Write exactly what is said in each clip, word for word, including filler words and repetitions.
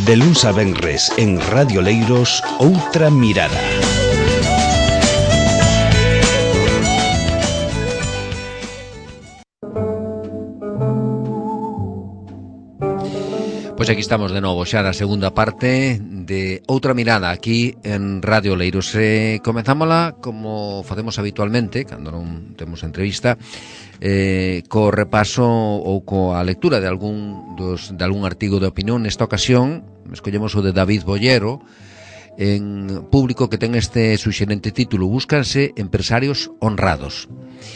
De luns a venres en Radio Leiros, Outra Mirada. Pois aquí estamos de novo xa na segunda parte de Outra Mirada aquí en Radio Leiros. Eh, comenzámola como facemos habitualmente cando non temos entrevista, eh, co repaso ou coa lectura de algún dos, de algún artigo de opinión. Nesta ocasión escollemos o de David Bollero, en Público, que ten este suxerente título: Búscanse empresarios honrados.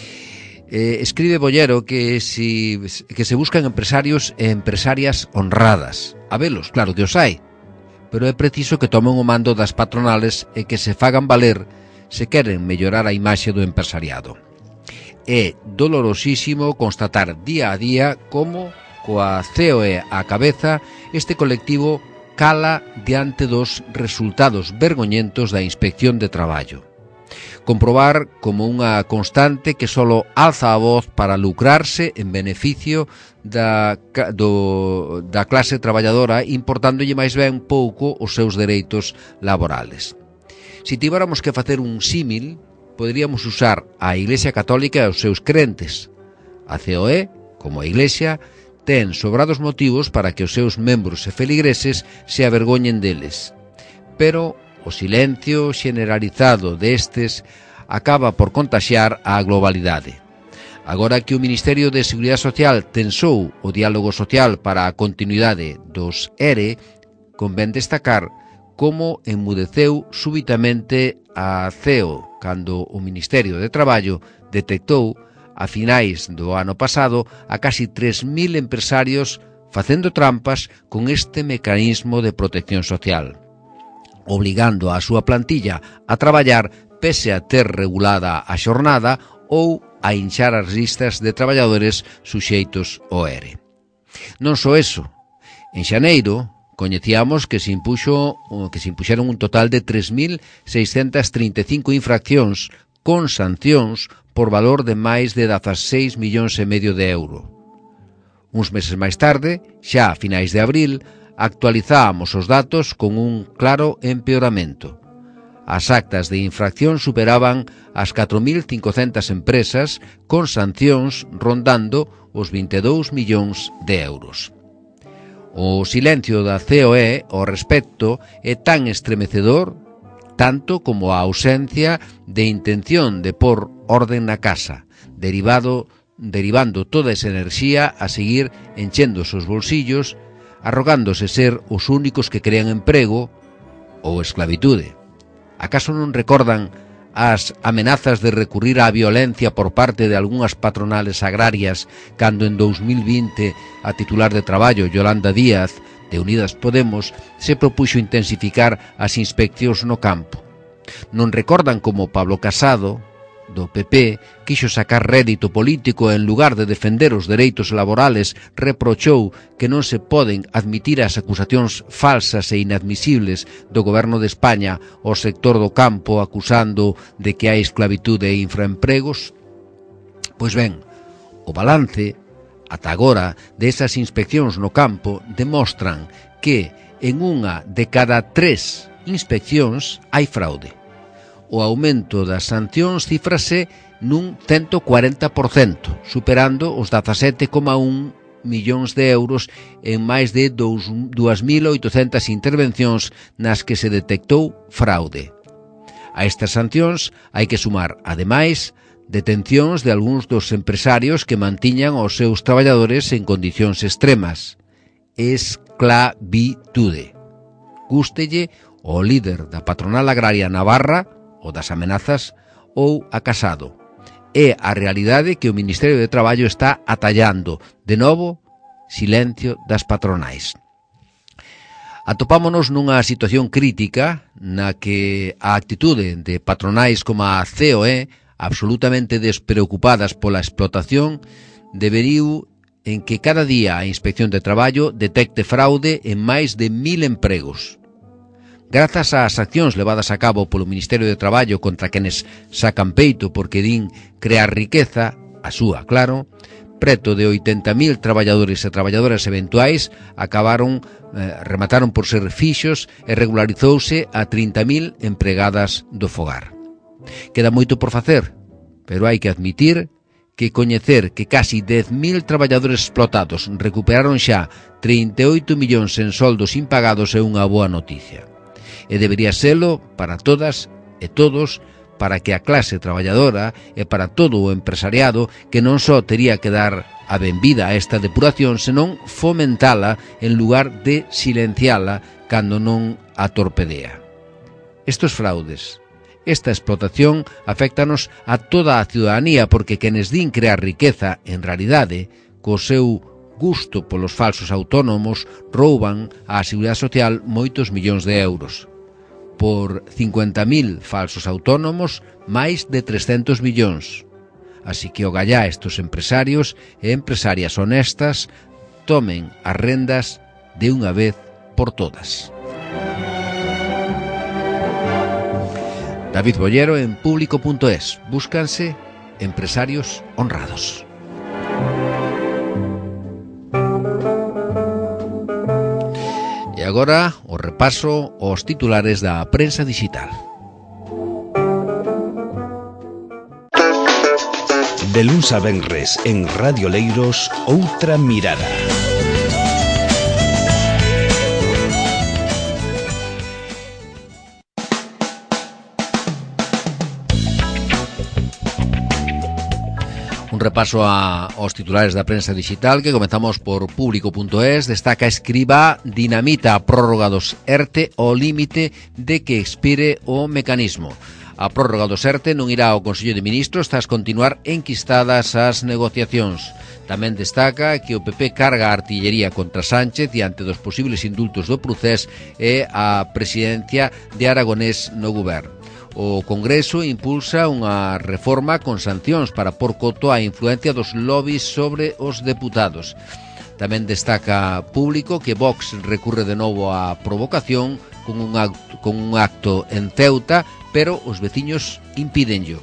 Eh, escribe Bollero que, si, que se buscan empresarios e empresarias honradas. A velos, claro que os hai, pero é preciso que tomen o mando das patronales e que se fagan valer se queren mellorar a imaxe do empresariado. É dolorosísimo constatar día a día como, coa C O E á cabeza, este colectivo cala diante dos resultados vergoñentos da Inspección de Traballo. Comprobar como unha constante que solo alza a voz para lucrarse en beneficio da, do, da clase traballadora, importándolle máis ben pouco os seus dereitos laborales. Se tivéramos que facer un símil, poderíamos usar a Iglesia Católica e os seus crentes. A C O E, como a Iglesia, ten sobrados motivos para que os seus membros e feligreses se avergoñen deles. Pero o silencio xeneralizado destes acaba por contaxiar a globalidade. Agora que o Ministerio de Seguridade Social tensou o diálogo social para a continuidade dos E R E, convén destacar como enmudeceu súbitamente a C E O cando o Ministerio de Traballo detectou a finais do ano pasado a casi tres mil empresarios facendo trampas con este mecanismo de protección social, obligando a súa plantilla a traballar pese a ter regulada a xornada ou a hinchar as listas de traballadores suxeitos ao E R E. Non só eso, en xaneiro coñecíamos que se impuxo que se impuxeron un total de tres mil seiscentas trinta e cinco infraccións con sancións por valor de máis de dezaseis millóns e medio de euro. Uns meses máis tarde, xa a finais de abril, actualizábamos os datos con un claro empeoramento. As actas de infracción superaban as catro mil cincocentas empresas con sancións rondando os vinte e dous millóns de euros. O silencio da C O E ao respecto é tan estremecedor tanto como a ausencia de intención de pôr orden na casa, derivado, derivando toda esa enerxía a seguir enchendo os seus bolsillos, arrogándose ser os únicos que crean emprego ou esclavitude. Acaso non recordan as amenazas de recurrir á violencia por parte de algunhas patronales agrarias cando en dous mil vinte a titular de Traballo, Yolanda Díaz, de Unidas Podemos, se propuxo intensificar as inspeccións no campo? Non recordan como Pablo Casado, do P P, quixo sacar rédito político en lugar de defender os dereitos laborales, reprochou que non se poden admitir as acusacións falsas e inadmisibles do goberno de España ao sector do campo, acusando de que hai esclavitude e infraempregos? Pois ben, o balance ata agora desas inspeccións no campo demostran que en unha de cada tres inspeccións hai fraude. O aumento das sancións cifrase nun cento cuarenta por cento, superando os dezasete coma un millóns de euros en máis de dúas mil oitocentas intervencións nas que se detectou fraude. A estas sancións hai que sumar, ademais, detencións de algúns dos empresarios que mantiñan aos seus traballadores en condicións extremas. Esclavitude. Gústelle o líder da patronal agraria navarra, o das amenazas, ou a Casado. É a realidade que o Ministerio de Traballo está atallando. De novo, silencio das patronais. Atopámonos nunha situación crítica na que a actitude de patronais como a C O E, absolutamente despreocupadas pola explotación, deberiu en que cada día a Inspección de Traballo detecte fraude en máis de mil empregos. Grazas ás accións levadas a cabo polo Ministerio de Traballo contra quenes sacan peito porque din crear riqueza, a súa, claro, preto de oitenta mil traballadores e traballadoras eventuais acabaron, eh, remataron por ser fixos e regularizouse a trinta mil empregadas do fogar. Queda moito por facer, pero hai que admitir que coñecer que casi dez mil traballadores explotados recuperaron xa trinta e oito millóns en soldos impagados é unha boa noticia. E debería selo para todas e todos, para que a clase traballadora e para todo o empresariado que non só tería que dar a benvida a esta depuración, senón fomentala en lugar de silenciala cando non a torpedea. Estos fraudes, esta explotación aféctanos a toda a ciudadanía porque quenes din crear riqueza, en realidade, co seu gusto polos falsos autónomos, rouban á Seguridade Social moitos millóns de euros. Por cincuenta mil falsos autónomos, máis de trescentos millóns. Así que ogallá estos empresarios e empresarias honestas tomen as rendas de unha vez por todas. David Bollero en público punto es. Búscanse empresarios honrados. E agora o repaso aos titulares da prensa digital. De luns a venres en Radio Leiros, Outra Mirada. Un repaso a, aos titulares da prensa digital que comenzamos por público punto es. Destaca Escrivá dinamita a prórroga dos ERTE ao límite de que expire o mecanismo. A prórroga dos ERTE non irá ao Consello de Ministros tras continuar enquistadas as negociacións. Tamén destaca que o P P carga a artillería contra Sánchez diante dos posibles indultos do Procés e a presidencia de Aragonés no goberno. O Congreso impulsa unha reforma con sancións para por coto a influencia dos lobbies sobre os deputados. Tamén destaca Público que Vox recurre de novo á provocación con un acto, con un acto en Ceuta, pero os veciños impídenllo.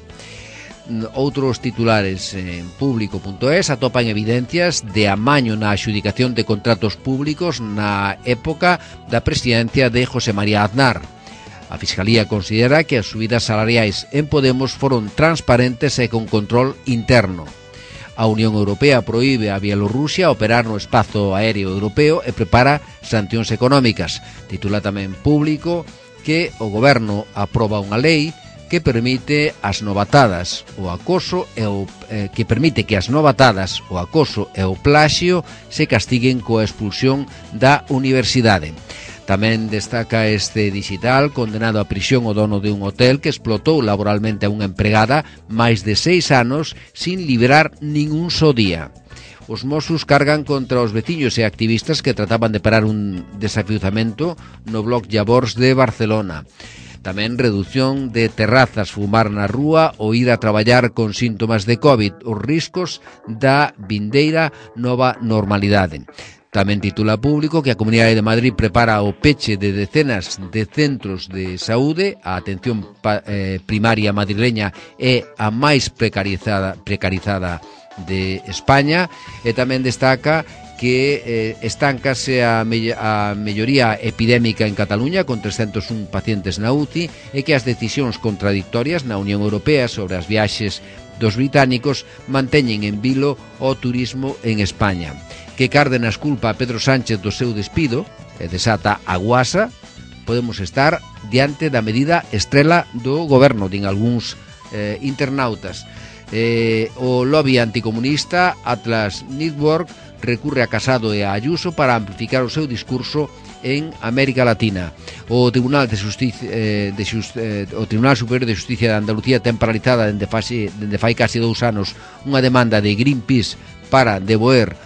Outros titulares en público punto es atopan evidencias de amaño na adxudicación de contratos públicos na época da presidencia de José María Aznar. A Fiscalía considera que as subidas salariais en Podemos foron transparentes e con control interno. A Unión Europea proíbe a Bielorrusia operar no espazo aéreo europeo e prepara sancións económicas. Titula tamén Público que o Goberno aproba unha lei que permite as novatadas, o acoso e o eh, que permite que as novatadas, o acoso e o plaxio se castiguen coa expulsión da universidade. Tamén destaca este digital condenado a prisión o dono de un hotel que explotou laboralmente a unha empregada máis de seis anos sin liberar ningún só día. Os Mossos cargan contra os veciños e activistas que trataban de parar un desafiuzamento no Bloc Llavors de Barcelona. Tamén reducción de terrazas, fumar na rúa ou ir a traballar con síntomas de COVID, os riscos da vindeira nova normalidade. Tamén titula Público que a Comunidade de Madrid prepara o peche de decenas de centros de saúde. A atención eh, primaria madrileña é a máis precarizada, precarizada de España. E tamén destaca que eh, estancase a, me a melloría epidémica en Cataluña con trescentos un pacientes na U C I e que as decisións contradictorias na Unión Europea sobre as viaxes dos británicos manteñen en vilo o turismo en España. Que Cárdenas culpa a Pedro Sánchez do seu despido e desata a guasa, podemos estar diante da medida estrela do goberno, din algúns eh, internautas. Eh, o lobby anticomunista Atlas Network recurre a Casado e a Ayuso para amplificar o seu discurso en América Latina. O Tribunal de Justicia, eh, de Just, eh, o Tribunal Superior de Justicia de Andalucía ten paralizada dende fai, dende fai casi dous anos unha demanda de Greenpeace para devolver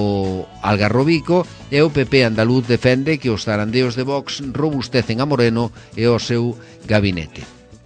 o Algarrobico e o P P andaluz defende que os zarandeos de Vox robustecen a Moreno e o seu gabinete.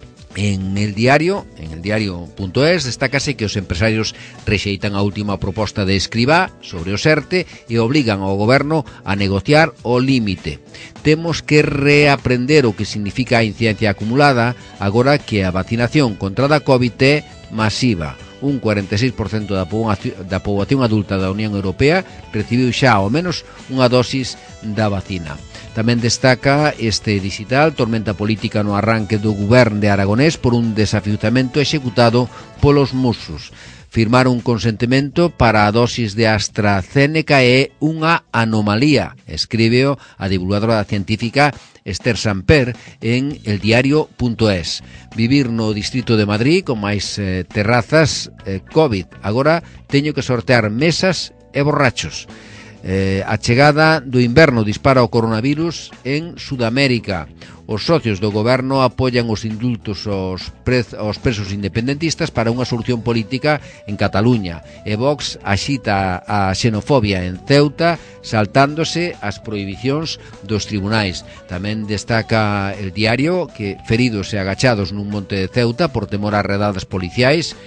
En el diario, en el diario punto es, destácase que os empresarios rexeitan a última proposta de Escrivá sobre o ERTE e obligan ao goberno a negociar o límite. Temos que reaprender o que significa a incidencia acumulada agora que a vacinación contra a COVID é masiva. un cuarenta e seis por cento da poboación, da poboación adulta da Unión Europea recibiu xa ao menos unha dosis da vacina. Tamén destaca este digital tormenta política no arranque do goberno de Aragonés por un desafiuzamento executado polos musos. Firmar un consentimento para a dosis de AstraZeneca é unha anomalía, escríbeo a divulgadora científica Esther Samper en eldiario punto es. Vivir no distrito de Madrid con máis eh, terrazas eh, COVID. Agora teño que sortear mesas e borrachos. Eh, a chegada do inverno dispara o coronavirus en Sudamérica. Os socios do goberno apoian os indultos aos, prez, aos presos independentistas para unha solución política en Cataluña. E Vox axita a xenofobia en Ceuta, saltándose as prohibicións dos tribunais. Tamén destaca el diario que feridos e agachados nun monte de Ceuta por temor a redadas policiais.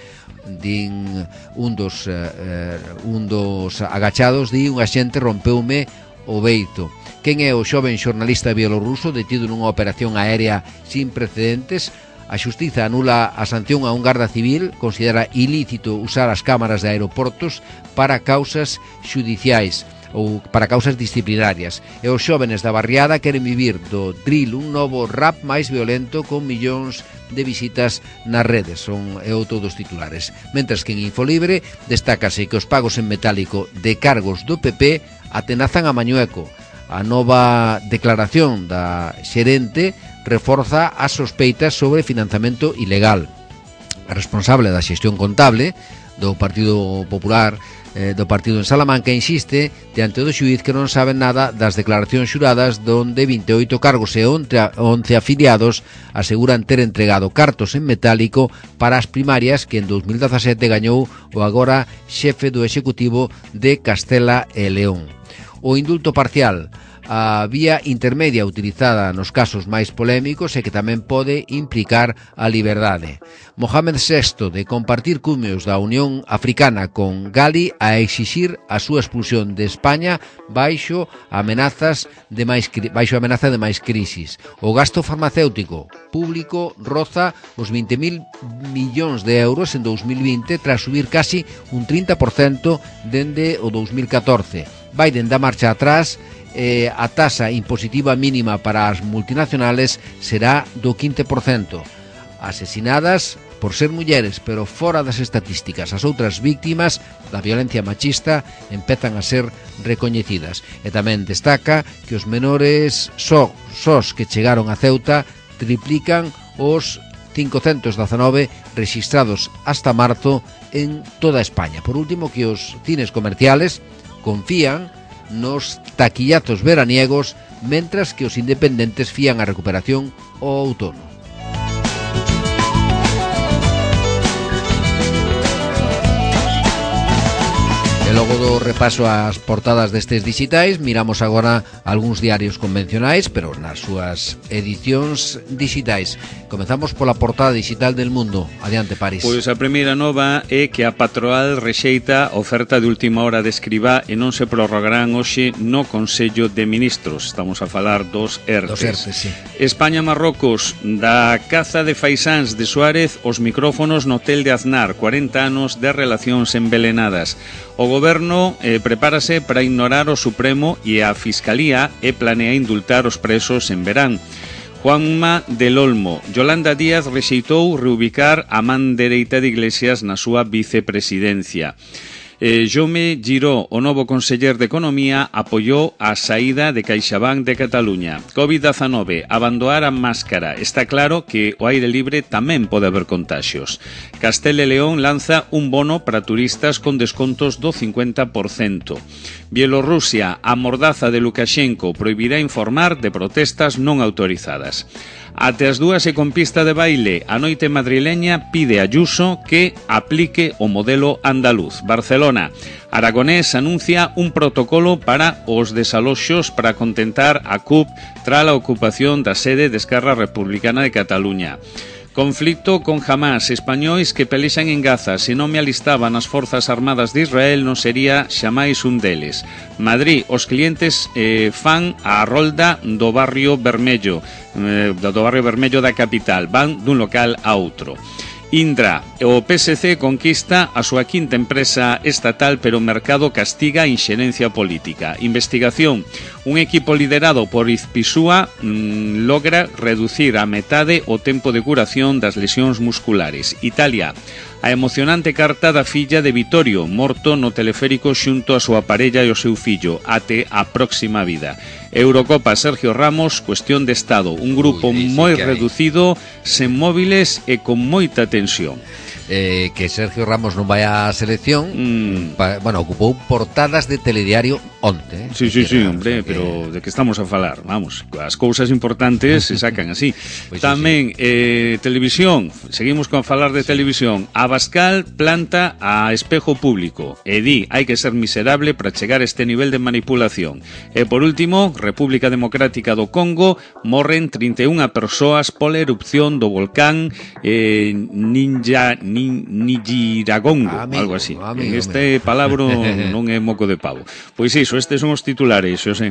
Din un dos, eh, un dos agachados, di un axente rompeume o beito. Quen é o xoven xornalista bielorruso detido nunha operación aérea sin precedentes? A xustiza anula a sanción a un garda civil, considera ilícito usar as cámaras de aeroportos para causas xudiciais ou para causas disciplinarias. E os xóvenes da barriada queren vivir do drill, un novo rap máis violento con millóns de visitas nas redes, son é outro dos titulares. Mentres que en Infolibre destácase que os pagos en metálico de cargos do P P atenazan a Mañueco. A nova declaración da xerente reforza as sospeitas sobre financiamento ilegal. A responsable da xestión contable do Partido Popular eh, do partido en Salamanca insiste diante do xuíz que non saben nada das declaracións xuradas donde vinte e oito cargos e once afiliados aseguran ter entregado cartos en metálico para as primarias que en dos mil dezasete gañou o agora xefe do Executivo de Castela e León. O indulto parcial, a vía intermedia utilizada nos casos máis polémicos e que tamén pode implicar a liberdade. Mohamed sexto de compartir cumeos da Unión Africana con Gali a exixir a súa expulsión de España baixo amenazas de máis baixo amenaza de máis crisis. O gasto farmacéutico público roza os vinte mil millóns de euros en dos mil vinte tras subir casi un trinta por cento dende o dos mil catorce. Biden dá marcha atrás. Eh, a tasa impositiva mínima para as multinacionales será do quince por cento. Asesinadas por ser mulleres, pero fora das estatísticas. As outras víctimas da violencia machista empezan a ser recoñecidas. E tamén destaca que os menores só, sós que chegaron a Ceuta triplican os cincocentos dezanove rexistrados hasta marzo en toda España. Por último, que os cines comerciales confían nos taquillazos veraniegos, mentras que os independentes fían a recuperación ao outono. E logo do repaso ás portadas destes digitais, miramos agora algúns diarios convencionais, pero nas súas edicións digitais. Comezamos pola portada digital del Mundo. Adiante, París. Pois a primeira nova é que a patronal rexeita oferta de última hora de Escribá e non se prorrogarán hoxe no Consello de Ministros. Estamos a falar dos ERTES. Dos ERTES, sí. España-Marrocos, da caza de faisáns de Suárez, os micrófonos no hotel de Aznar, cuarenta anos de relacións envelenadas. O goberno eh, prepárase para ignorar o Supremo e a Fiscalía e planea indultar os presos en verán. Juanma del Olmo. Yolanda Díaz rexeitou reubicar a man dereita de Iglesias na súa vicepresidencia. Eh, Jaume Giró, o novo conseller de Economía, apoiou a saída de CaixaBank de Cataluña. covid dezanove, abandonar a máscara. Está claro que o aire libre tamén pode haber contaxios. Castela e León lanza un bono para turistas con descontos do cincuenta por cento. Bielorrusia, a mordaza de Lukashenko prohibirá informar de protestas non autorizadas. Até as dúas e con pista de baile, a noite madrileña pide a Ayuso que aplique o modelo andaluz. Barcelona, Aragonés anuncia un protocolo para os desaloxos para contentar a C U P tras a ocupación da sede de Esquerra Republicana de Cataluña. Conflicto con Hamás, españois que pelexan en Gaza. Se non me alistaban as Forzas Armadas de Israel, non sería xamais un deles. Madrid, os clientes eh, fan a rolda do barrio Vermello, eh, do barrio Vermello da capital, van dun local a outro. Indra, o P S C conquista a súa quinta empresa estatal, pero o mercado castiga a inxerencia política. Investigación. Un equipo liderado por Izpisúa mmm, logra reducir a metade o tempo de curación das lesións musculares. Italia. A emocionante carta da filla de Vittorio, morto no teleférico xunto a súa parella e o seu fillo, até a próxima vida. Eurocopa, Sergio Ramos, cuestión de Estado. Un grupo Uy, moi sí reducido, sen móviles e con moita tensión. Eh, que Sergio Ramos non vai á selección, mm. pa, bueno, ocupou portadas de telediario onte. Eh? Sí, sí, sí, hombre, que... pero de que estamos a falar? Vamos, as cousas importantes se sacan así. Pues Tamén, sí, sí. Eh, televisión, seguimos con falar de sí. televisión. Abascal planta a espejo público e di, hai que ser miserable para chegar a este nivel de manipulación. E por último, República Democrática do Congo, morren trinta e unha persoas pola erupción do volcán eh, Ninja Nijiragongo, amigo, algo así. Amigo, en este amigo. Palabra non é moco de pavo. Pois iso, estes son os titulares, xosé.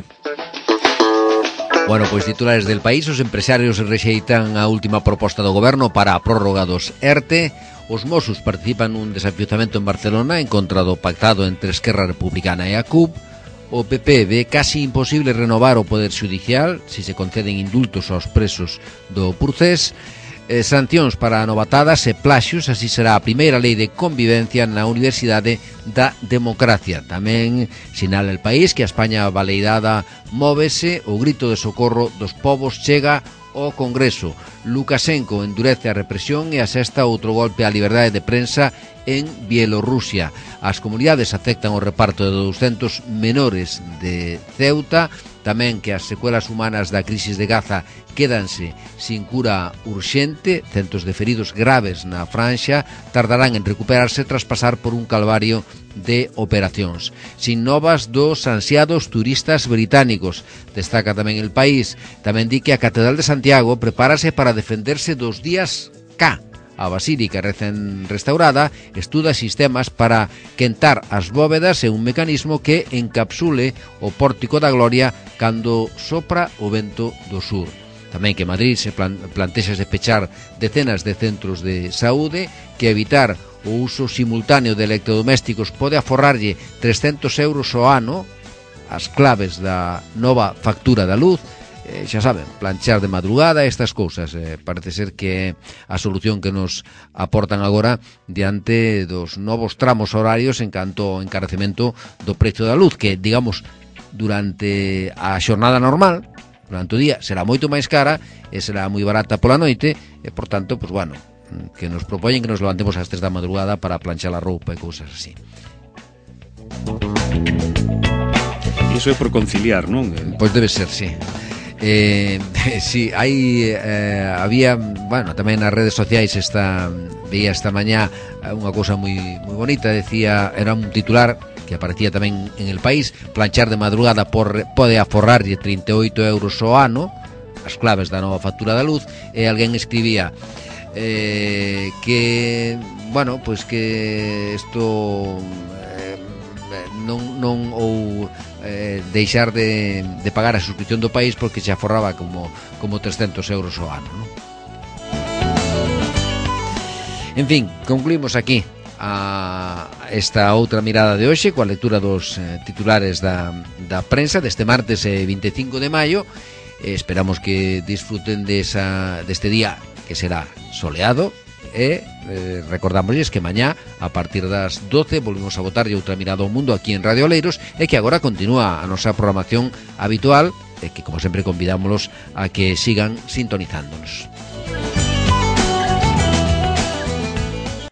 Bueno, pois titulares del país. Os empresarios rexeitan a última proposta do goberno para a prórroga dos E R T E. Os Mossos participan nun desafiuzamento en Barcelona en contra do pactado entre Esquerra Republicana e a C U P. O P P ve casi imposible renovar o Poder Xudicial se se conceden indultos aos presos do Procés. Eh, sancións para novatadas e plaxios, así será a primeira lei de convivencia na Universidade da Democracia. Tamén sinala el país que a España baleirada móvese, o grito de socorro dos povos chega ao Congreso. Lukashenko endurece a represión e asesta outro golpe á liberdade de prensa en Bielorrusia. As comunidades aceptan o reparto de douscentos menores de Ceuta. Tamén que as secuelas humanas da crisis de Gaza quédanse sin cura urxente. Centos de feridos graves na Franxa tardarán en recuperarse tras pasar por un calvario de operacións. Sin novas dos ansiados turistas británicos. Destaca tamén el país. Tamén di que a Catedral de Santiago prepárase para defenderse dos días K. A basílica recén restaurada estuda sistemas para quentar as bóvedas e un mecanismo que encapsule o pórtico da gloria cando sopra o vento do sur. Tamén que Madrid se plan, plantexa de pechar decenas de centros de saúde, que evitar o uso simultáneo de electrodomésticos pode aforrarlle trescentos euros ao ano, as claves da nova factura da luz. Eh, xa saben, planchar de madrugada, estas cousas, eh, parece ser que a solución que nos aportan agora diante dos novos tramos horarios en canto ao encarecemento do prezo da luz, que, digamos, durante a xornada normal, durante o día, será moito máis cara e será moi barata pola noite, e, por tanto, pues, bueno, que nos propoñen que nos levantemos ás tres da madrugada para planchar a roupa e cousas así. Iso é por conciliar, non? Pois debe ser, sí. Eh, sí, hai eh, había, bueno, tamén nas redes sociais esta veía esta mañá unha cousa moi moi bonita, decía, era un titular que aparecía tamén en El País: planchar de madrugada por, pode aforrarlle trinta e oito euros ao ano, as claves da nova factura da luz. E alguén escribía eh, que, bueno, pois pues que isto eh, non, non ou Eh, deixar de, de pagar a suscripción do país porque se aforraba como, como trescentos euros ao ano, ¿no? En fin, concluímos aquí a esta outra mirada de hoxe coa lectura dos eh, titulares da, da prensa deste martes eh, vinte e cinco de maio. eh, Esperamos que disfruten desa, deste día que será soleado. E eh, recordámosles que mañá a partir das doce volvemos a botarlle outra mirada ao mundo aquí en Radio Oleiros, e que agora continúa a nosa programación habitual, e que como sempre convidámoslos a que sigan sintonizándonos.